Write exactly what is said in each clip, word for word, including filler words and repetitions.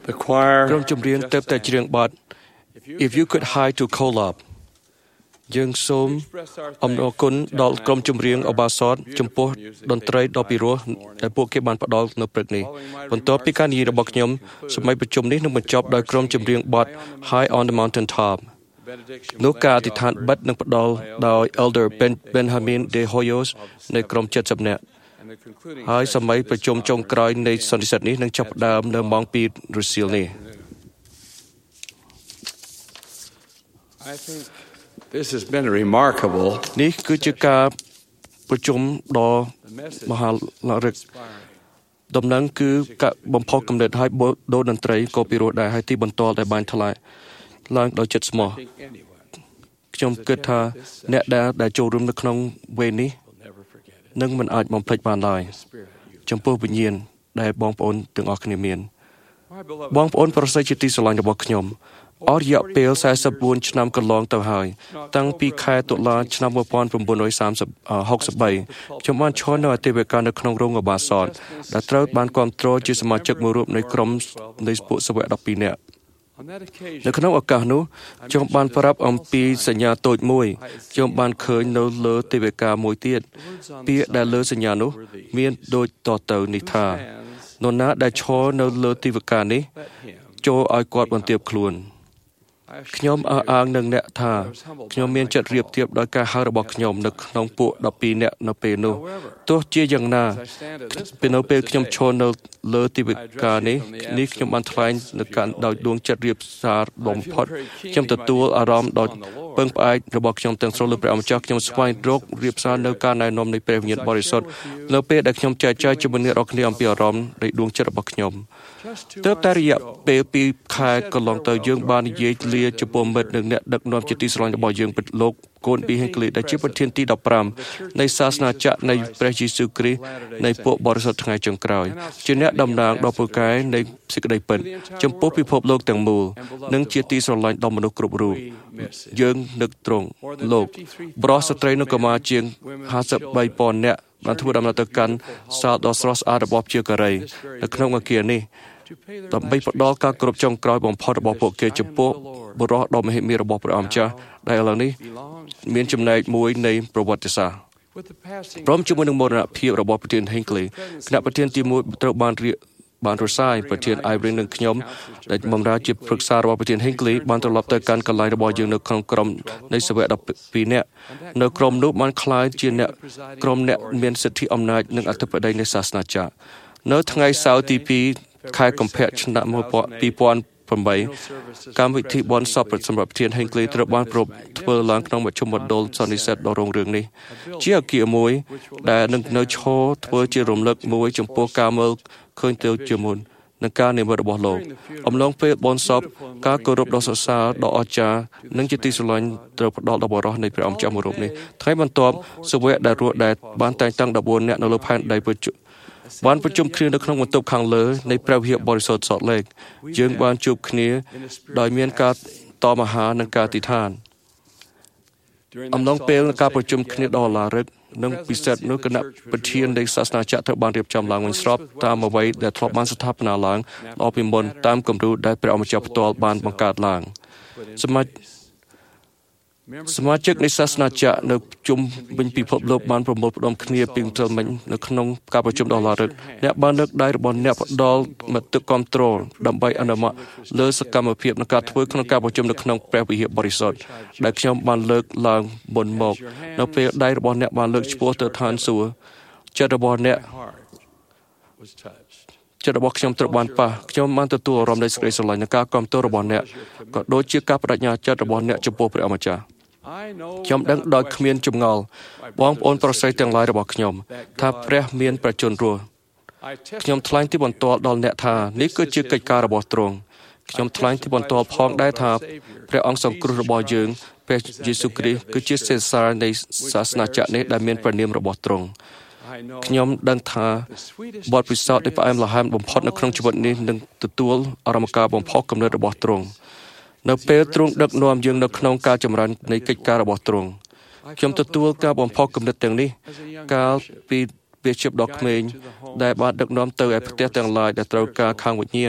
The choir ក្រុមចម្រៀងទៅតែច្រៀងបទ If you could hide to collab យើងសូមអំណរគុណដល់ក្រុមចម្រៀងអបាសតចំពោះតន្ត្រីដ៏ពិរោះដែលពួកគេបានផ្ដល់នៅព្រឹកនេះបន្ទាប់ពីការនិយាយរបស់ខ្ញុំសម័យប្រជុំនេះនឹងបញ្ចប់ដោយក្រុមចម្រៀងបទ High on the Mountain Top នោះការអធិដ្ឋានបិទនឹងផ្ដល់ដោយ Elder Ben Benjamin De Hoyos នៃក្រុម70នាក់ហើយសម័យប្រជុំចុងក្រោយនៃសន្និសីទនេះនឹងចាប់ផ្ដើមនៅម៉ោងពីររសៀលនេះ I think this has been remarkable នេះគឺជាការប្រជុំដ៏មហាឡារិកដំណឹងគឺការបំផុសគំនិតឲ្យដូរតន្ត្រីក៏ពិរោះដែរហើយទីបន្ទាល់ដែលបានថ្លែងឡើងដោយចិត្តស្មោះខ្ញុំគិតថាអ្នកដែលដែលចូលរួមនៅក្នុងវេននេះនឹងមិនអាចបំភ្លេចបានឡើយចំពោះវិញ្ញាណដែលបងប្អូនទាំងអស់គ្នាមានបងប្អូនប្រសិទ្ធជាទីស្រឡាញ់របស់ខ្ញុំអស់រយៈពេលសែសិបបួនឆ្នាំកន្លងទៅហើយតាំងពីខែតុលាឆ្នាំmột nghìn chín trăm sáu mươi baខ្ញុំបានឈរនៅអធិការនៅក្នុងរោងអបាសតដែលត្រូវបានគាំទ្រជាសមាជិកមួយរូបនៃក្រុមនៃពួកសាវកដប់ពីរនាក់នៅក្នុងឱកាសនោះខ្ញុំបានប្រាប់អំពីសញ្ញាតូចមួយខ្ញុំបានឃើញនៅលើទេវការមួយទៀតពាក្យដែលលើសញ្ញានោះមានដូចតទៅនេះថានរណាដែលឈរនៅលើទេវការនេះចូលឲ្យគាត់បន្ទាបខ្លួនខ្ញុំអើអាងនឹងអ្នកថាខ្ញុំមានចិត្តរៀបទៀបដោយការហៅរបស់ខ្ញុំនៅក្នុងពួកដប់ពីរនាក់នៅពេលនោះទោះជាយ៉ាងណាពេលនៅពេលខ្ញុំឈរនៅលើទីវិការនេះនេះខ្ញុំបានថ្លែងនៅការដោយដួងចិត្តរៀបសារបំផុតខ្ញុំទទួលអារម្មណ៍ដោយពឹងផ្អែករបស់ខ្ញុំទាំងស្រុងលើព្រះអម្ចាស់ខ្ញុំស្វែងរករៀបសារនៅការណែនាំនៃព្រះវិញ្ញាណបរិសុទ្ធនៅពេលដែលខ្ញុំចែកចាយជាមួយអ្នករាល់គ្នាអំពីអារម្មណ៍នៃដួងចិត្តរបស់ខ្ញុំទើបតែរយៈពេលពីរខែកន្លងទៅយើងបាននិយាយលាចំពោះមិត្តនិងអ្នកដឹកនាំជាទីស្រឡាញ់របស់យើងពិតលោកកូនពីហេងក្លីដែលជាប្រធានទីដប់ប្រាំនៃសាសនាចក្រនៃព្រះយេស៊ូវគ្រីស្ទនៃពួកបរិសុទ្ធថ្ងៃចុងក្រោយជាអ្នកតំណាងដ៏ពូកែនៃសេចក្តីពិតចំពោះពិភពលោកទាំងមូលនិងជាទីស្រឡាញ់ដល់មនុស្សគ្រប់រូបយើងនឹកត្រង់លោកបរិសុទ្ធស្ត្រីនិងកុមារជាងห้าสิบสามពាន់នាក់បានធ្វើដំណើរទៅកាន់សាលដ៏ស្រស់ស្អាតរបស់ជាការីនៅក្នុងអគារនេះដើម្បីផ្ដល់ការគោរពចុងក្រោយបំផុតរបស់ពួកគេចំពោះបុរសដ៏មហិមារបស់ព្រះអម្ចាស់ដែលឥឡូវនេះមានចំណែកមួយនៃប្រវត្តិសាស្ត្រព្រមជាមួយនឹងមរណភាពរបស់ប្រធានហេងក្លីគណៈប្រធានទីមួយត្រូវបានរៀបបានរសាយប្រធានអៃវរីនិងខ្ញុំដែលបម្រើជាប្រឹក្សារបស់ប្រធានហេងក្លីបានត្រឡប់ទៅកាន់កន្លែងរបស់យើងនៅក្នុងក្រុមនៃសាវកដប់ពីរនាក់នៅក្រុមនោះបានក្លាយជាអ្នកក្រុមអ្នកមានសិទ្ធិអំណាចនិងអធិបតេយ្យនៃសាសនាចក្រនៅថ្ងៃសៅរ៍ទីពីរខែកុម្ភៈឆ្នាំពីរពាន់ប្រាំបីកម្មវិធីបុណ្យសពសម្រាប់ប្រធានហេងក្លីត្រូវបានប្រពធ្វើឡើងក្នុងមជ្ឈមណ្ឌលសន្និសីទដ៏រុងរឿងនេះជាអគារមួយដែលនឹងនៅឈរធ្វើជារំលឹកមួយចំពោះការមើលឃើញទៅជាមុននិងការនិមិត្តរបស់លោកអំឡុងពេលបុណ្យសពការគោរពដ៏សរសើរដ៏អស្ចារ្យនិងជាទីស្រឡាញ់ត្រូវផ្ដល់ដល់បរិសុទ្ធនៃព្រះអង្គម្ចាស់មួយរូបនេះថ្ងៃបន្ទាប់សាវកដែលរស់ដែលបានតែងតាំងដប់បួននាក់នៅលើផែនដីប្រជុំបានប្រជុំគ្នានៅក្នុងបន្ទប់ខាងលើនៃព្រះវិហារបរិសុទ្ធសតលេកយើងបានជួបគ្នាដោយមានការតមអាហារនិងការទិដ្ឋានអំឡុងពេលការប្រជុំគ្នាដ៏ឡារឹកនិងពិសេសនោះគណៈប្រធាននៃសាសនាចក្រត្រូវបានរៀបចំឡើងវិញស្របតាមអ្វីដែលធ្លាប់បានស្ថាបនាឡើងអពីមុនតាមគំរូដែលព្រះអម្ចាស់ផ្ទាល់បានបង្កើតឡើងសមាជិកសមាជិកនៃសាសនាចក្រនៅជុំវិញពិភពលោកបានប្រមូលផ្ដុំគ្នាពីត្រឹមមិញនៅក្នុងការប្រជុំដ៏ឡារឹកអ្នកបានលើកដៃរបស់អ្នកផ្ដល់មតិគាំទ្រដើម្បីអនុម័តលើសកម្មភាពនៃការធ្វើក្នុងការប្រជុំនៅក្នុងព្រះវិហារបរិសុទ្ធដែលខ្ញុំបានលើកឡើងមុនមកនៅពេលដៃរបស់អ្នកបានលើកឆ្ពោះទៅឋានសួគ៌ចិត្តរបស់អ្នកចិត្តរបស់ខ្ញុំត្រូវបានប៉ះខ្ញុំបានទទួលអារម្មណ៍នៃសេចក្តីស្រឡាញ់និងការគាំទ្ររបស់អ្នកក៏ដូចជាការបដិញ្ញាចិត្តរបស់អ្នកចំពោះព្រះអម្ចាស់ខ្ញុំដឹងដោយគ្មានចម្ងល់បងប្អូនប្រុសស្រីទាំងឡាយរបស់ខ្ញុំថាព្រះមានប្រជញ្ញរស់ខ្ញុំថ្លែងទីបន្ទាល់ដល់អ្នកថានេះគឺជាកិច្ចការរបស់ទ្រង់ខ្ញុំថ្លែងទីបន្ទាល់ផងដែរថាព្រះអង្គសង្គ្រោះរបស់យើងព្រះយេស៊ូវគ្រីស្ទគឺជាសេសានៃសាសនាចក្រនេះដែលមានព្រះនាមរបស់ទ្រង់ខ្ញុំដឹងថាបទពិសោធន៍នៃផ្អែមល្ហែមបំផុតនៅក្នុងជីវិតនេះនឹងទទួលអារម្មណ៍ការបំផុសគំនិតរបស់ទ្រង់នៅពេលទ្រង់ដឹកនាំយើងនៅក្នុងការចម្រើននៃកិច្ចការរបស់ទ្រង់ខ្ញុំទទួលការបំផុសគំនិតទាំងនេះកាលពីពេលជាប់ដល់ក្មេងដែលបានដឹកនាំទៅឯផ្ទះទាំងឡាយដែលត្រូវការខាងវិញ្ញាណ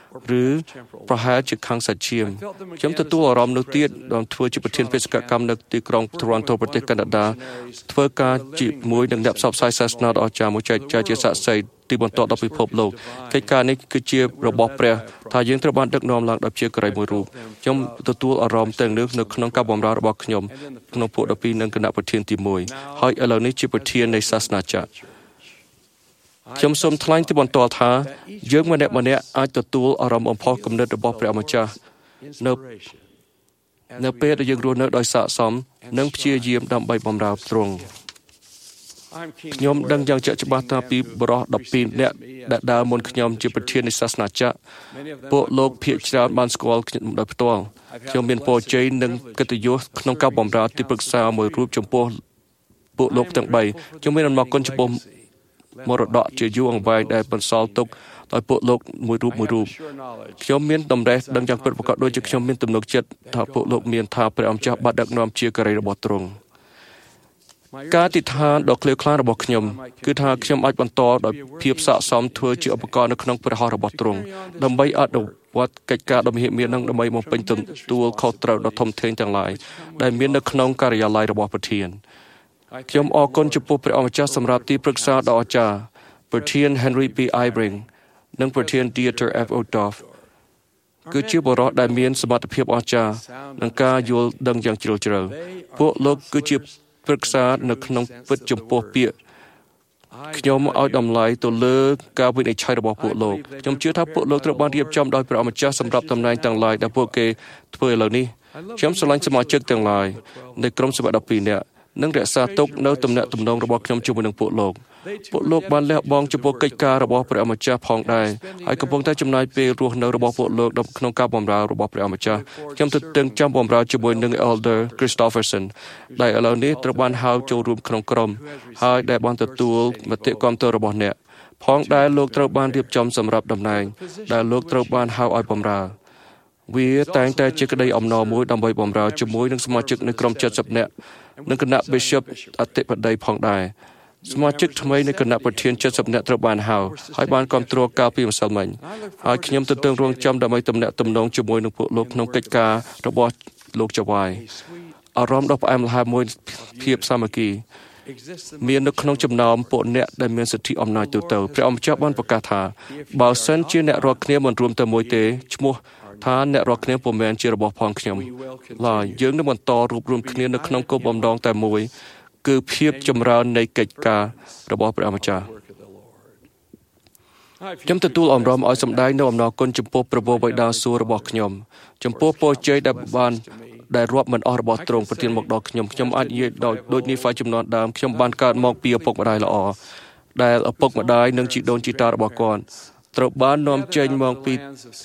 ឬប្រហែលជាខាងសាច់ឈាមខ្ញុំទទួលអារម្មណ៍នោះទៀតដោយធ្វើជាប្រធានបេសកកម្មនៅទីក្រុង Toronto ប្រទេសកាណាដាធ្វើការជាមួយនឹងអ្នកផ្សព្វផ្សាយសាសនាដ៏អស្ចារ្យមួយចែកចាយជាសាក្សីទីបន្ទាល់ដល់ពិភពលោកកិច្ចការនេះគឺជារបស់ព្រះថាយើងត្រូវបានដឹកនាំឡើងដោយជាកូរ៉េមួយរូបខ្ញុំទទួលអារម្មណ៍ទាំងនេះនៅក្នុងការបម្រើរបស់ខ្ញុំក្នុងពួកដពីនិងគណៈប្រធានទីមួយហើយឥឡូវនេះជាប្រធាននៃសាសនាចក្រខ្ញុំសូមថ្លែងទីបន្ទាល់ថាយើងម្នាក់ម្នាក់អាចទទួលអារម្មណ៍អំផុសគំនិតរបស់ព្រះម្ចាស់នៅនៅពេលដែលយើងរស់នៅដោយស័ក្តិសមនិងព្យាយាមដើម្បីបម្រើទ្រង់ខ្ញុំដឹងយ៉ាងជាក់ច្បាស់ថាពីបរិះដប់ពីរនាក់ដែលដើរមុនខ្ញុំជាប្រធាននៃសាសនាចក្រពួកលោកភាគច្រើនបានស្គាល់ខ្ញុំដោយផ្ទាល់ខ្ញុំមានពរជ័យនិងកិត្តិយសក្នុងការបម្រើទីប្រឹក្សាមួយរូបចំពោះពួកលោកទាំងបីខ្ញុំមានអំណរគុណចំពោះមរតកជាយូរអង្វែងដែលបន្សល់ទុកដោយពួកលោកមួយរូបមួយរូបខ្ញុំមានតម្រេះដឹងយ៉ាងពិតប្រាកដដូចជាខ្ញុំមានទំនុកចិត្តថាពួកលោកមានថាព្រះអង្គម្ចាស់បានដឹកនាំជាកូរ៉េរបស់ទ្រង់ការអធិដ្ឋានដ៏ក្លៀវក្លារបស់ខ្ញុំគឺថាខ្ញុំអាចបន្តដោយភាពស័ក្តិសមធ្វើជាឧបករណ៍នៅក្នុងព្រះហស្ថរបស់ទ្រង់ដើម្បីអនុវត្តកិច្ចការដ៏មហិមានិងដើម្បីបំពេញទទួលខុសត្រូវដ៏ធំធេងទាំងឡាយដែលមាននៅក្នុងការិយាល័យរបស់ប្រធានខ្ញុំអរគុណចំពោះព្រះអង្គម្ចាស់សម្រាប់ទីប្រឹក្សាដ៏អស្ចារ្យប្រធាន Henry B. Eyring និងប្រធាន Dieter F. Uchtdorf គឺជាបុរសដែលមានសមត្ថភាពអស្ចារ្យនិងការយល់ដឹងយ៉ាងជ្រាលជ្រៅពួកលោកគឺជាប្រឹក្សានៅក្នុងពិតចំពោះពាក្យខ្ញុំឲ្យតម្លៃទៅលើការវិនិច្ឆ័យរបស់ពួកលោកខ្ញុំជឿថាពួកលោកត្រូវបានរៀបចំដោយព្រះអម្ចាស់សម្រាប់តំណែងទាំងឡាយដែលពួកគេធ្វើឥឡូវនេះខ្ញុំស្រឡាញ់សមាជិកទាំងឡាយនៃក្រុមសមាជិកដប់ពីរនាក់និងរក្សាទុកនៅទំនាក់ទំនងរបស់ខ្ញុំជាមួយនឹងពួកលោកពួកលោកបានលះបង់ចំពោះកិច្ចការរបស់ព្រះអម្ចាស់ផងដែរហើយកំពុងតែចំណាយពេលរស់នៅរបស់ពួកលោកក្នុងការបម្រើរបស់ព្រះអម្ចាស់ខ្ញុំទទឹងចាំបម្រើជាមួយនឹង Elder Christopherson ដែលឥឡូវនេះត្រូវបានហៅចូលរួមក្នុងក្រុមហើយដែលបានទទួលមតិគាំទ្ររបស់អ្នកផងដែលលោកត្រូវបានរៀបចំសម្រាប់តំណែងដែលលោកត្រូវបានហៅឲ្យបម្រើវាតែងតែជាក្តីអំណរមួយដើម្បីបម្រើជាមួយនឹងសមាជិកនៃក្រុម七十នាក់និងគណៈ Bishop អធិបតីផងដែរសមាជិកថ្មីនៃគណៈប្រធាន七十នាក់ត្រូវបានហៅហើយបានគាំទ្រកាលពីម្សិលមិញហើយខ្ញុំទន្ទឹងរង់ចាំដើម្បីទំនាក់ទំនងជាមួយនឹងពួកលោកក្នុងកិច្ចការរបស់លោកចៅហ្វាយអារម្មណ៍ដ៏ផ្អែមល្ហែមមួយភាពសាមគ្គីមាននៅក្នុងចំណោមពួកអ្នកដែលមានសិទ្ធិអំណាចទូទៅព្រះអង្គម្ចាស់បានប្រកាសថាបើសិនជាអ្នករាល់គ្នាមិនរួមតែមួយទេឈ្មោះថាអ្នករាល់គ្នាពុំមែនជារបស់ផងខ្ញុំឡើយយើងនឹងបន្តរួបរวมគ្នានៅក្នុងគោលបំណងតែមួយគឺភាពចម្រើននៃកិច្ចការរបស់ព្រះម្ចាស់ខ្ញុំទទួលអំណរឲ្យសម្ដែងនៅអំណរគុណចំពោះព្រះបិតាសួគ៌របស់ខ្ញុំចំពោះពរជ័យដែលបានដែលរាប់មិនអស់របស់ទ្រង់ប្រទានមកដល់ខ្ញុំខ្ញុំអាចនិយាយដូចនេះហ្វាយចំនួនដើមខ្ញុំបានកើតមកពីឪពុកម្ដាយល្អដែលឪពុកម្ដាយនិងជីដូនជីតារបស់គាត់ត្រូវបាននាំចេញមកពី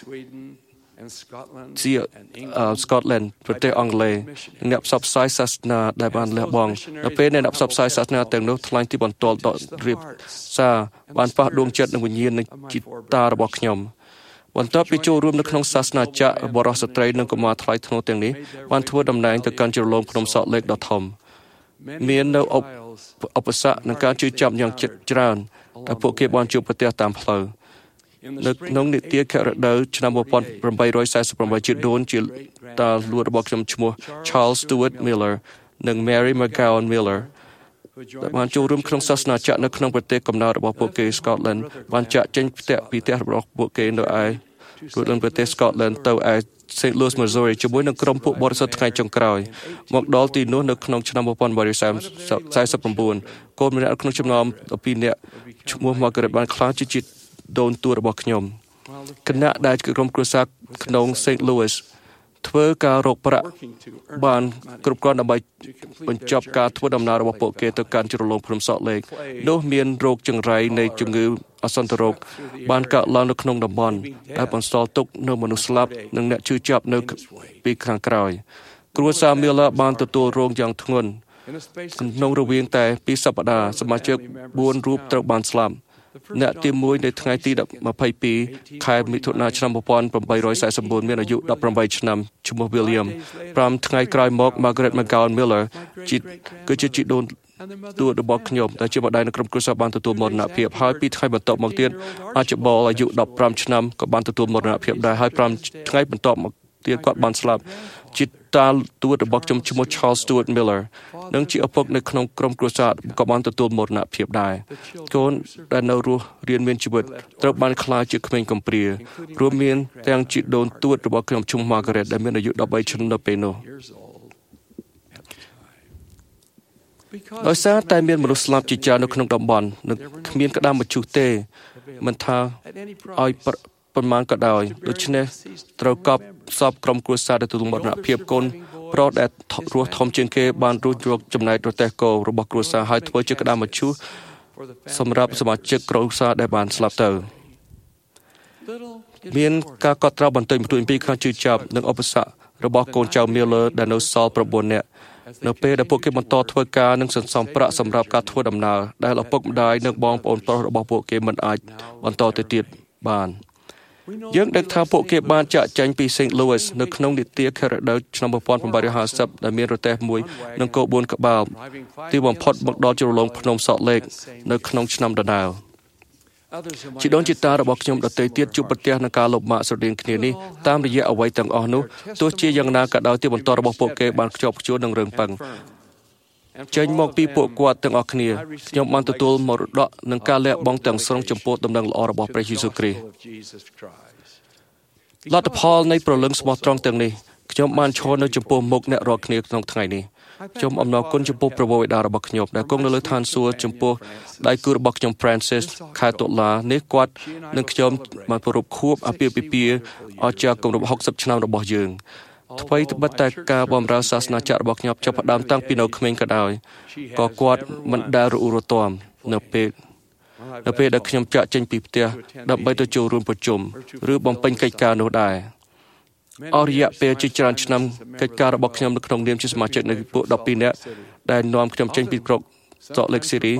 ជា Scotland ប្រទេសអង់គ្លេសអ្នកផ្សព្វផ្សាយសាសនាដែលបានលះបង់នៅពេលអ្នកផ្សព្វផ្សាយសាសនាទាំងនោះថ្លែងទីបន្ទាល់ដល់រៀបសារបានប៉ះដួងចិត្តនិងវិញ្ញាណនៃជីតារបស់ខ្ញុំបន្ទាប់ពីចូលរួមនៅក្នុងសាសនាចក្របរិសុទ្ធស្ត្រីនិងកុមារថ្លៃថ្នូរទាំងនេះបានធ្វើតំណែងទៅកាន់ជ្រលងភ្នំសក់លេខដ៏ធំមាននៅឧបសគ្គនិងការជឿចាប់យ៉ាងជិតច្រើនដែលពួកគេបានជួបប្រទះតាមផ្លូវនៅក្នុងនីតិខរដូវឆ្នាំmột nghìn tám trăm bốn mươi támជាដូនជាតាលួតរបស់ខ្ញុំឈ្មោះ Charles Stewart Miller និង Mary McGowan Miller ដែលបានចូលរួមក្នុងសាសនាចក្រនៅក្នុងប្រទេសកំណើតរបស់ពួកគេ Scotland បានចាក់ចេញផ្ទះពីផ្ទះរបស់ពួកគេនៅឯរួចដល់ប្រទេស Scotland ទៅឯ Saint Louis Missouri ជាមួយនឹងក្រុមពួកបរិសុទ្ធថ្ងៃចុងក្រោយមកដល់ទីនោះនៅក្នុងឆ្នាំmột nghìn tám trăm bốn mươi chínកូនម្នាក់ក្នុងចំណោមពីរនាក់ឈ្មោះ Margaret បានក្លាយជាដូនតួរបស់ខ្ញុំគណៈដែលក្រុមគ្រួសារក្នុង Saint Louis ធ្វើការរកប្រាក់បានគ្រប់គ្រាន់ដើម្បីបញ្ចប់ការធ្វើដំណើររបស់ពួកគេទៅកាន់ជ្រលងភ្នំសក់លេខនោះមានរោគចង្រៃនៃជំងឺអសន្នរោគបានកើតឡើងនៅក្នុងតំបន់ដែលបន្សល់ទុកនៅមនុស្សស្លាប់និងអ្នកឈឺចាប់នៅពីខាងក្រោយគ្រួសារ Miller បានទទួលរងយ៉ាងធ្ងន់ក្នុងរវាងតែពីរសប្តាហ៍សមាជិកបួនរូបត្រូវបានស្លាប់អ្នកទីមួយនៅថ្ងៃទី22ខែមិថុនាឆ្នាំmột nghìn tám trăm bốn mươi chínមានអាយុeighteenឆ្នាំឈ្មោះ William fiveថ្ងៃក្រោយមក Margaret McGowan Miller ជីគឺជាជីដូនទួតរបស់ខ្ញុំដែលជាម្ដាយនៅក្រុមគ្រួសារបានទទួលមរណភាពហើយពីថ្ងៃបន្ទាប់មកទៀតអាចបលអាយុដប់ប្រាំឆ្នាំក៏បានទទួលមរណភាពដែរហើយប្រាំថ្ងៃបន្ទាប់មកទៀតគាត់បានស្លាប់ជាតាទួតរបស់ខ្ញុំឈ្មោះ Charles Stuart Miller និងជាឪពុកនៅក្នុងក្រុមគ្រួសារក៏បានទទួលមរណភាពដែរកូនដែលនៅរស់រៀនមានជីវិតត្រូវបានក្លាយជាក្មេងកំព្រារួមមានទាំងជីដូនទួតរបស់ខ្ញុំឈ្មោះ Margaret ដែលមានអាយុដប់បីឆ្នាំនៅពេលនោះដោយសារតែមានមនុស្សស្លាប់ជាច្រើននៅក្នុងតំបន់និងគ្មានក្តាមមឈូសទេមិនថាឲ្យប៉ុន្មានក៏ដោយដូច្នេះត្រូវកប់សពក្រុមគ្រួសារដែលទទួលមរណភាពកូនប្រុសដែលរស់ធំជាងគេបានរួចយកចំណែករទេះគោរបស់គ្រួសារហើយធ្វើជាក្តាមមឈូសសម្រាប់សមាជិកគ្រួសារដែលបានស្លាប់ទៅមានការកត់ត្រាបន្តិចបន្តួចអំពីការជឿចាប់និងឧបសគ្គរបស់កូនចៅ Miller ដែលនៅសល់៩នាក់នៅពេលដែលពួកគេបន្តធ្វើការនិងសន្សំប្រាក់សម្រាប់ការធ្វើដំណើរដែលឪពុកម្ដាយនិងបងប្អូនប្រុសរបស់ពួកគេមិនអាចបន្តទៅទៀតបានយើងដឹងថាពួកគេបានចាក់ចែងពី Saint Louis នៅក្នុងនីតិ Carradale ឆ្នាំmột nghìn tám trăm năm mươiដែលមានរទេះមួយនិងគោបួនក្បាលទីបំផុតមកដល់ជ្រលងភ្នំ Salt Lake នៅក្នុងឆ្នាំដដែលជីដូនជីតារបស់ខ្ញុំដទៃទៀតជួបប្រទះនឹងការលំបាកស្រដៀងគ្នានេះតាមរយៈអ្វីទាំងអស់នោះទោះជាយ៉ាងណាក៏ដោយទីបន្តរបស់ពួកគេបានខ្ជាប់ខ្ជួននឹងរឿងប៉ឹងចេញមកពីពួកគាត់ទាំងអស់គ្នាខ្ញុំបានទទួលមរតកនិងការលះបង់ទាំងស្រុងចំពោះដំណឹងល្អរបស់ព្រះយេស៊ូវគ្រីស្ទលទ្ធផលនៃប្រលឹងស្មោះត្រង់ទាំងនេះខ្ញុំបានឈរនៅចំពោះមុខអ្នករាល់គ្នាក្នុងថ្ងៃនេះខ្ញុំអំណរគុណចំពោះព្រះវេដារបស់ខ្ញុំដែលគង់នៅលើឋានសួគ៌ចំពោះដៃគូរបស់ខ្ញុំ Francis ខែតុលានេះគាត់និងខ្ញុំបានប្រពខួបអាពាហ៍ពិពាហ៍អស្ចារ្យគម្រប់ហុកសិបឆ្នាំរបស់យើងថ្មីត្បិតតែការបម្រើសាសនាចក្ររបស់ខ្ញុំចាប់ផ្ដើមតាំងពីនៅក្មេងក៏ដោយក៏គាត់មិនដែលរអ៊ូរទាំនៅពេលនៅពេលដែលខ្ញុំចាក់ចេញពីផ្ទះដើម្បីទៅចូលរួមប្រជុំឬបំពេញកិច្ចការនោះដែរអស់រយៈពេលជាច្រើនឆ្នាំកិច្ចការរបស់ខ្ញុំនៅក្នុងនាមជាសមាជិកនៃពួកដប់ពីរនាក់ដែលនាំខ្ញុំចេញពីក្រុង Salt Lake City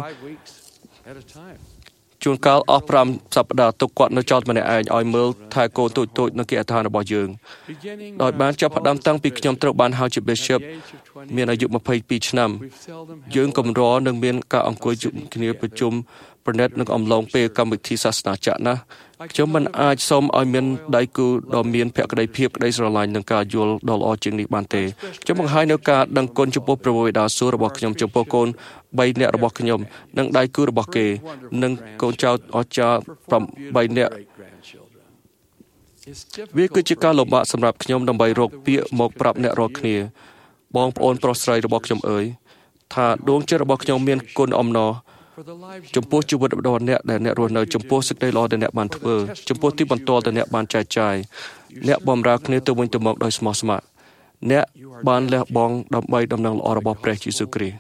ជួនកាលអស់ប្រាំសប្តាហ៍ទុកគាត់នៅចោលម្នាក់ឯងឲ្យមើលថែកូនតូចៗនៅគេអដ្ឋានរបស់យើងដោយបានចាប់ផ្ដើមតាំងពីខ្ញុំត្រូវបានហៅជា Bishop មានអាយុម្ភៃពីរឆ្នាំយើងកម្រនឹងមានការអង្គុយជួបគ្នាប្រជុំប្រណិតនឹងអំឡុងពេលកម្មវិធីសាសនាចក្រណាខ្ញុំមិនអាចសូមឲ្យមានដៃគូដ៏មានភក្ដីភាពក្ដីស្រឡាញ់និងការយល់ដ៏ល្អជាងនេះបានទេខ្ញុំបង្ហាញនូវការដឹងគុណចំពោះព្រះវេដាសួគ៌របស់ខ្ញុំចំពោះកូនបីនាក់របស់ខ្ញុំនិងដៃគូរបស់គេនិងកូនចៅអស្ចារ្យប្រាំបីនាក់វាគឺជាការលំបាកសម្រាប់ខ្ញុំដើម្បីរកពាក្យមកប្រាប់អ្នករាល់គ្នាបងប្អូនប្រុសស្រីរបស់ខ្ញុំអើយថាដួងចិត្តរបស់ខ្ញុំមានគុណអំណរចំពោះជីវិតរបស់អ្នកដែលអ្នករស់នៅចំពោះសេចក្តីល្អដែលអ្នកបានធ្វើចំពោះទីបន្ទាល់ដែលអ្នកបានចែកចាយអ្នកបម្រើគ្នាទៅវិញទៅមកដោយស្មោះស្ម័គ្រអ្នកបានលះបង់ដើម្បីដំណឹងល្អរបស់ព្រះយេស៊ូវគ្រីស្ទ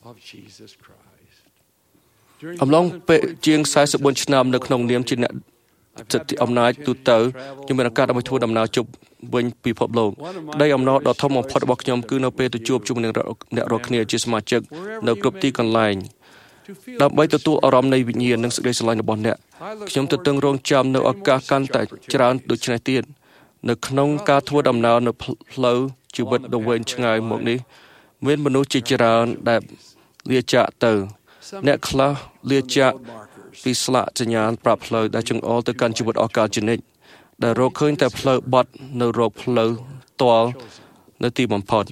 អំឡុងពេលជាងសែនបួនឆ្នាំនៅក្នុងនាមជាអ្នកសិទ្ធិអំណាចទូទៅខ្ញុំមានឱកាសដើម្បីធ្វើដំណើរជប់វិញពិភពលោកក្តីអំណរដ៏ធំបំផុតរបស់ខ្ញុំគឺនៅពេលទៅជួបជុំនឹងអ្នករាល់គ្នាជាសមាជិកនៅគ្រប់ទីកន្លែងដើម្បីទទួលអារម្មណ៍នៃវិញ្ញាណនិងសេចក្តីស្រឡាញ់របស់អ្នកខ្ញុំទទឹងរង់ចាំនៅឱកាសកាន់តែច្រើនដូចនេះទៀតនៅក្នុងការធ្វើដំណើរនៅផ្លូវជីវិតដ៏វែងឆ្ងាយមកនេះមានមនុស្សជាច្រើនដែលលាចាកទៅអ្នកខ្លះលាចាកពីស្លាកសញ្ញាប្រាប់ផ្លូវដែលចង្អុលទៅកាន់ជីវិតអកាលជានិច្ចដែលរកឃើញតែផ្លូវបត់នៅរកផ្លូវទាល់នៅទីបំផុត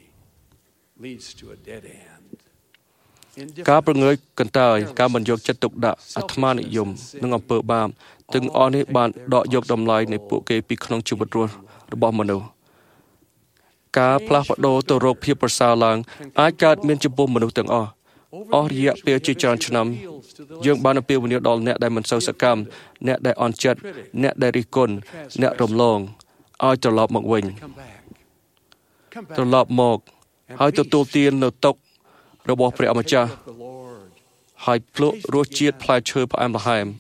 ការប្រងើយកន្តើយការមិនយកចិត្តទុកដាក់អាត្មានិយមនិងអំពើបាបទាំងអស់នេះបានដកយកតម្លៃនៃពួកគេពីក្នុងជីវិតរស់របស់មនុស្សការផ្លាស់ប្ដូរទៅរកភាពប្រសើរឡើងអាចកើតមានចំពោះមនុស្សទាំងអស់អស់រយៈពេលជាច្រើនឆ្នាំយើងបានអំពាវនាវដល់អ្នកដែលមិនសូវសកម្មអ្នកដែលអន់ចិត្តអ្នកដែលរិះគន់អ្នករំលងឲ្យត្រឡប់មកវិញត្រឡប់មកហើយទទួលទាននៅទុក្ខរបស់ព្រះអម្ចាស់ហើយភ្លក់រសជាតិផ្លែឈើផ្អែមល្ហែម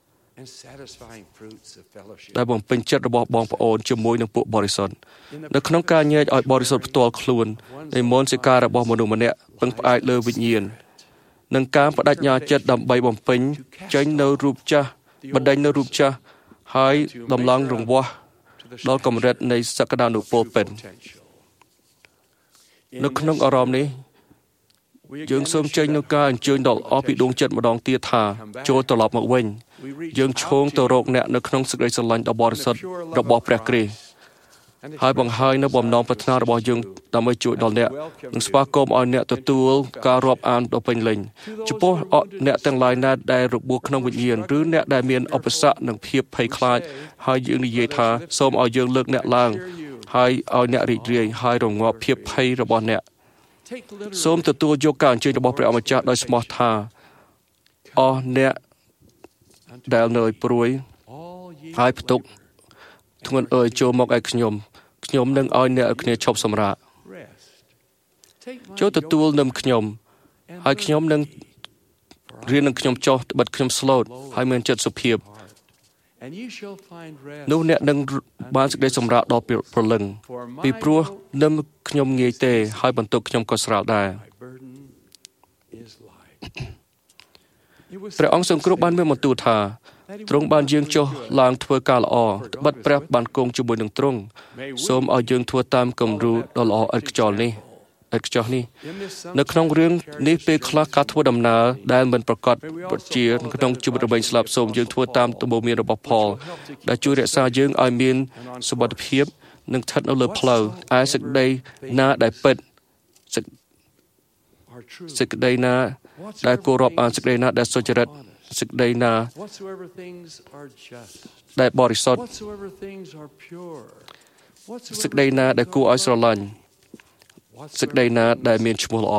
ដែលបំពេញចិត្តរបស់បងប្អូនជាមួយនឹងពួកបរិសុទ្ធនៅក្នុងការញែកឲ្យបរិសុទ្ធផ្ទាល់ខ្លួននៃមនសិការរបស់មនុស្សម្នាក់ពឹងផ្អែកលើវិញ្ញាណនិងការបដិញ្ញាចិត្តដើម្បីបំពេញចេញនៅរូបចាស់បណ្ដេញនៅរូបចាស់ហើយដំឡើងរង្វាស់ដល់កម្រិតនៃសក្តានុពលពិតនៅក្នុងអារម្មណ៍នេះយើងសូមចេញនូវការអញ្ជើញដល់អស់ពីដួងចិត្តម្ដងទៀតថាចូលត្រឡប់មកវិញយើងឈោងទៅរកអ្នកនៅក្នុងសេចក្តីស្រឡាញ់ដ៏បរិសុទ្ធរបស់ព្រះគ្រីស្ទហើយបង្ហាញនៅបំណងប្រាថ្នារបស់យើងដើម្បីជួយដល់អ្នកនិងស្វាគមន៍ឲ្យអ្នកទទួលការរាប់អានដ៏ពេញលេញចំពោះអ្នកទាំងឡាយណាដែលរបួសក្នុងវិញ្ញាណឬអ្នកដែលមានឧបសគ្គនិងភាពភ័យខ្លាចហើយយើងនិយាយថាសូមឲ្យយើងលើកអ្នកឡើងហើយឲ្យអ្នករីករាយហើយរងាប់ភាពភ័យរបស់អ្នកសូមទទួលយកការអញ្ជើញរបស់ព្រះអម្ចាស់ដោយស្មោះថាអស់អ្នកដែលនៅព្រួយហើយផ្ទុកធ្ងន់អើយចូលមកឲ្យខ្ញុំខ្ញុំនឹងឲ្យអ្នកគ្នាឈប់សម្រាកចូលទទួលនឹងខ្ញុំហើយខ្ញុំនឹងរៀននឹងខ្ញុំចោះត្បិតខ្ញុំស្លូតហើយមានចិត្តសុភាពនោះអ្នកនឹងបានសេចក្តីសម្រាកដ៏ព្រលឹងពីព្រោះនឹងខ្ញុំងាយទេហើយបន្ទុកខ្ញុំក៏ស្រាលដែរព្រះអង្គសង្គ្រោះបានមានបន្ទូលថាទ្រង់បានយើងចុះឡើងធ្វើការល្អត្បិតព្រះបានគង់ជាមួយនឹងទ្រង់សូមឲ្យយើងធ្វើតាមគំរូដ៏ល្អឥតខ្ចោះនេះឥតខ្ចោះនេះនៅក្នុងរឿងនេះពេលខ្លះការធ្វើដំណើរដែលមិនប្រកបជាក្នុងជីវិតរបស់ស្លាប់សូមយើងធ្វើតាមទំនោរមានរបស់ផលដែលជួយរក្សាយើងឲ្យមានសុវត្ថិភាពនិងស្ថិតនៅលើផ្លូវឯសេចក្តីណាដែលពិតសេចក្តីណាដែលគោរពអានសេចក្តីណាដែលសុចរិតសេចក្តីណាដែលបរិសុទ្ធសេចក្តីណាដែលគួរឲ្យស្រឡាញ់សេចក្តីណាដែលមានឈ្មោះល្អ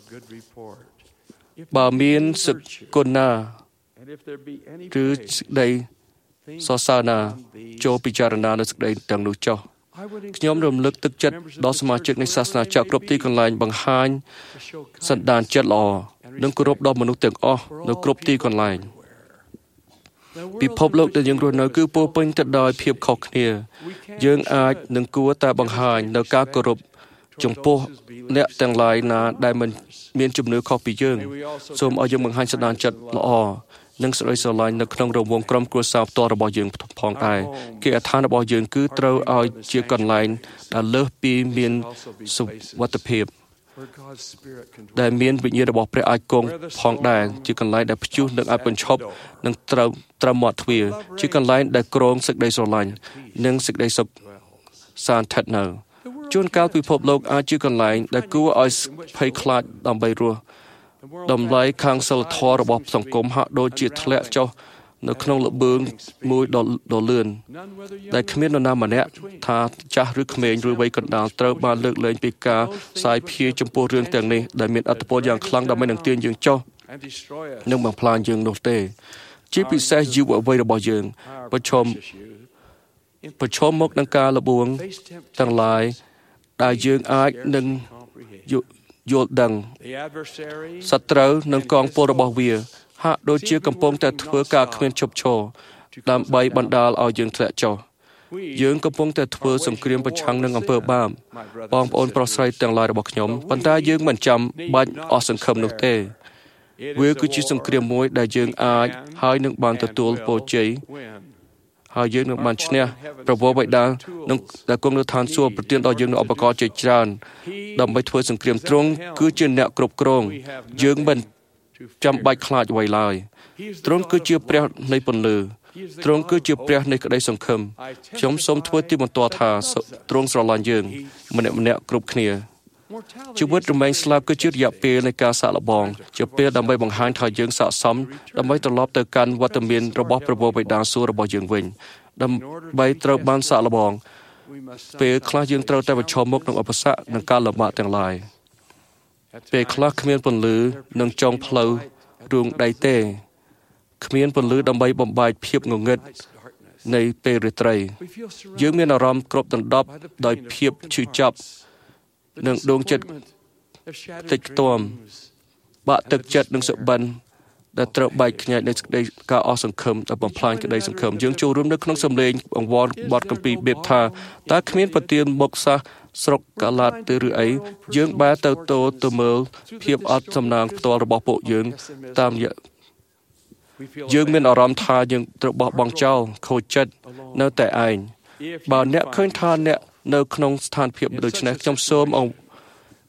បើមានសគុណណាឬសេចក្តីសរសើរណាចូលពិចារណានៅសេចក្តីទាំងនោះចុះខ្ញុំរំលឹកទឹកចិត្តដល់សមាជិកនៃសាសនាចក្រគ្រប់ទីកន្លែងបង្ហាញសន្តានចិត្តល្អនិងគោរពដល់មនុស្សទាំងអស់នៅគ្រប់ទីកន្លែងពិភពលោកដែលយើងរស់នៅគឺពោរពេញទៅដោយភាពខុសគ្នាយើងអាចនឹងគួរតែបង្ហាញនៅការគោរពចំពោះអ្នកទាំងឡាយណាដែលមិនមានជំនឿខុសពីយើងសូមឲ្យយើងបង្ហាញសន្តានចិត្តល្អនិងសេចក្តីស្រឡាញ់នៅក្នុងរង្វង់ក្រុមគ្រួសារផ្ទាល់របស់យើងផងដែរគេអដ្ឋានរបស់យើងគឺត្រូវឲ្យជាកន្លែងដែលលើសពីមានសុវត្ថិភាពដែលមានវិញ្ញាណរបស់ព្រះអាចគង់ផងដែរជាកន្លែងដែលព្យុះនឹងអាចបញ្ឈប់និងត្រូវត្រឹមមាត់ទ្វារជាកន្លែងដែលគ្រងសេចក្តីស្រឡាញ់និងសេចក្តីសុខសាន្តស្ថិតនៅជួនកាលពិភពលោកអាចជាកន្លែងដែលគួរឲ្យភ័យខ្លាចដើម្បីរស់តម្លៃខាងសិលធម៌របស់សង្គមហាក់ដូចជាធ្លាក់ចុះនៅក្នុងល្បឿនមួយដ៏លឿនដែលគ្មាននរណាម្នាក់ថាចាស់ឬក្មេងឬវ័យកណ្ដាលត្រូវបានលើកលែងពីការសាយភាយចំពោះរឿងទាំងនេះដែលមានឥទ្ធិពលយ៉ាងខ្លាំងដើម្បីនឹងទាញយើងចុះនិងបំផ្លាញយើងនោះទេជាពិសេសយុវវ័យរបស់យើងប្រឈមប្រឈមមុខនឹងការលបួងទាំងឡាយដែលយើងអាចនឹងយល់ដឹងសត្រូវនិងកងពលរបស់វាហាក់ដូចជាកំពុងតែធ្វើការគ្មានឈប់ឈរដើម្បីបណ្ដាលឲ្យយើងធ្លាក់ចុះយើងកំពុងតែធ្វើសង្គ្រាមប្រឆាំងនឹងអំពើបាបបងប្អូនប្រុសស្រីទាំងឡាយរបស់ខ្ញុំប៉ុន្តែយើងមិនចាំបាច់អស់សង្ឃឹមនោះទេវាគឺជាសង្គ្រាមមួយដែលយើងអាចហើយនឹងបានទទួលពរជ័យហើយយើងនឹងបានឈ្នះព្រះវរបិតានឹងដែលគង់នៅឋានសួគ៌ប្រទានដល់យើងនូវឧបករណ៍ជាច្រើនដើម្បីធ្វើសង្គ្រាមទ្រង់គឺជាអ្នកគ្រប់គ្រងយើងមិនចាំបាច់ខ្លាចអ្វីឡើយទ្រង់គឺជាព្រះនៃពន្លឺទ្រង់គឺជាព្រះនៃក្តីសង្ឃឹមខ្ញុំសូមធ្វើទីបន្ទាល់ថាទ្រង់ស្រឡាញ់យើងម្នាក់ម្នាក់គ្រប់គ្នាជីវិតរមែងស្លាប់គឺជារយៈពេលនៃការសាកល្បងជាពេលដើម្បីបង្ហាញថាយើងស័ក្តិសមដើម្បីត្រឡប់ទៅកាន់វត្តមានរបស់ព្រះបិតាសួគ៌របស់យើងវិញដើម្បីត្រូវបានសាកល្បងពេលខ្លះយើងត្រូវតែប្រឈមមុខនឹងឧបសគ្គនិងការលំបាកទាំងឡាយពេលខ្លះគ្មានពន្លឺនិងចុងផ្លូវរួងដៃទេគ្មានពន្លឺដើម្បីបំបែកភាពងងឹតនៃពេលរាត្រីយើងមានអារម្មណ៍គ្របដណ្ដប់ដោយភាពឈឺចាប់និងដួងចិត្តតិចខ្ទាំបាក់ទឹកចិត្តនិងសុបិនដែលត្រូវបែកខ្ញែកនៃសេចក្តីការអស់សង្ឃឹមដែលបំផ្លាញក្តីសង្ឃឹមយើងចូលរួមនៅក្នុងសម្លេងអង្វរបទគម្ពីរបេបថាតើគ្មានប្រទានមុខសាសស្រុកកាឡាតទៅឬអីយើងបែរទៅតោទៅមើលភាពអត់សំណាងផ្ទាល់របស់ពួកយើងតាមរយៈយើងមានអារម្មណ៍ថាយើងត្រូវបោះបង់ចោលខូចចិត្តនៅតែឯងបើអ្នកឃើញថាអ្នកនៅក្នុងស្ថានភាពដូចនេះខ្ញុំសូម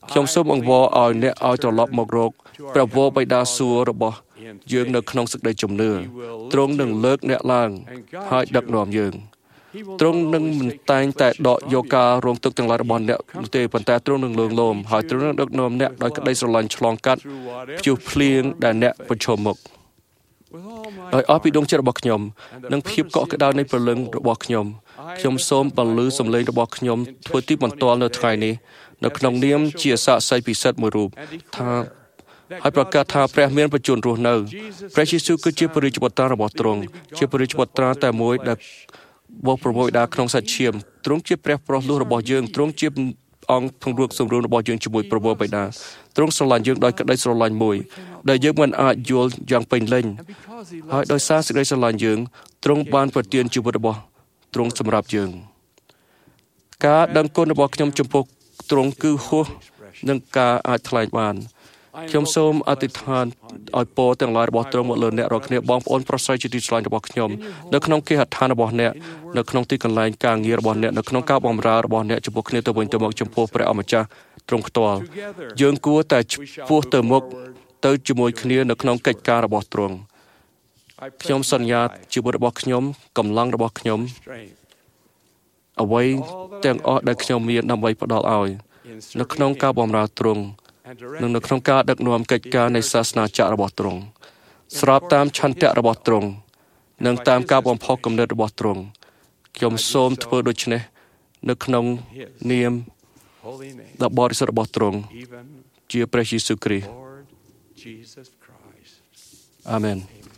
ខ្ញុំសូមអង្វរឲ្យអ្នកឲ្យត្រឡប់មករកព្រះវរបិតាសួគ៌របស់យើងនៅក្នុងសេចក្តីជំនឿទ្រង់នឹងលើកអ្នកឡើងហើយដឹកនាំយើងទ្រង់នឹងមិនតែងតែដកយកការរងទុក្ខទាំងឡាយរបស់អ្នកនោះទេប៉ុន្តែទ្រង់នឹងលួងលោមហើយទ្រង់នឹងដឹកនាំអ្នកដោយក្តីស្រឡាញ់ឆ្លងកាត់ព្យុះភ្លៀងដែលអ្នកប្រឈមមុខដោយអស់ពីដួងចិត្តរបស់ខ្ញុំនិងភាពកក់ក្ដៅនៃព្រលឹងរបស់ខ្ញុំខ្ញុំសូមបន្លឺសំឡេងរបស់ខ្ញុំធ្វើទីបន្ទាល់នៅថ្ងៃនេះនៅក្នុងនាមជាសាក្សីពិសិដ្ឋមួយរូបថាហើយប្រកាសថាព្រះមានបច្ចុប្បន្នរស់នៅព្រះយេស៊ូវគឺជាព្រះរាជបុត្រារបស់ទ្រង់ជាព្រះរាជបុត្រាតែមួយដែលបោះប្រមូលដាក្នុងសាច់ឈាមទ្រង់ជាព្រះប្រោះលោះរបស់យើងទ្រង់ជាអង្គពង្រួកសម្រួលរបស់យើងជាមួយព្រះបិតាទ្រង់ស្រឡាញ់យើងដោយក្តីស្រឡាញ់មួយដែលយើងមិនអាចយល់យ៉ាងពេញលេញហើយដោយសារសេចក្តីស្រឡាញ់យើងទ្រង់បានប្រទានជីវិតរបស់ទ្រង់សម្រាប់យើងការដឹងគុណរបស់ខ្ញុំចំពោះទ្រង់គឺហួសនឹងការអាចថ្លែងបានខ្ញុំសូមអធិដ្ឋានឲ្យពរទាំងឡាយរបស់ទ្រង់មកលើអ្នករាល់គ្នាបងប្អូនប្រុសស្រីជាទីស្រឡាញ់របស់ខ្ញុំនៅក្នុងគេហដ្ឋានរបស់អ្នកនៅក្នុងទីកន្លែងការងាររបស់អ្នកនៅក្នុងការបម្រើរបស់អ្នកចំពោះគ្នាទៅវិញទៅមកចំពោះព្រះអម្ចាស់ទ្រង់ផ្ទាល់យើងគួរតែឆ្ពោះទៅមុខទៅជាមួយគ្នានៅក្នុងកិច្ចការរបស់ទ្រង់ខ្ញុំសន្យាជីវិតរបស់ខ្ញុំកម្លាំងរបស់ខ្ញុំអ្វីទាំងអស់ដែលខ្ញុំមានដើម្បីផ្ដល់ឲ្យនៅក្នុងការបម្រើទ្រង់និងនៅក្នុងការដឹកនាំកិច្ចការនៃសាសនាចក្ររបស់ទ្រង់ស្របតាមឆន្ទៈរបស់ទ្រង់និងតាមការបំផុសគំនិតរបស់ទ្រង់ខ្ញុំសូមធ្វើដូច្នេះនៅក្នុងនាមដ៏បរិសុទ្ធរបស់ទ្រង់ជាព្រះយេស៊ូវគ្រីស្ទអាមែន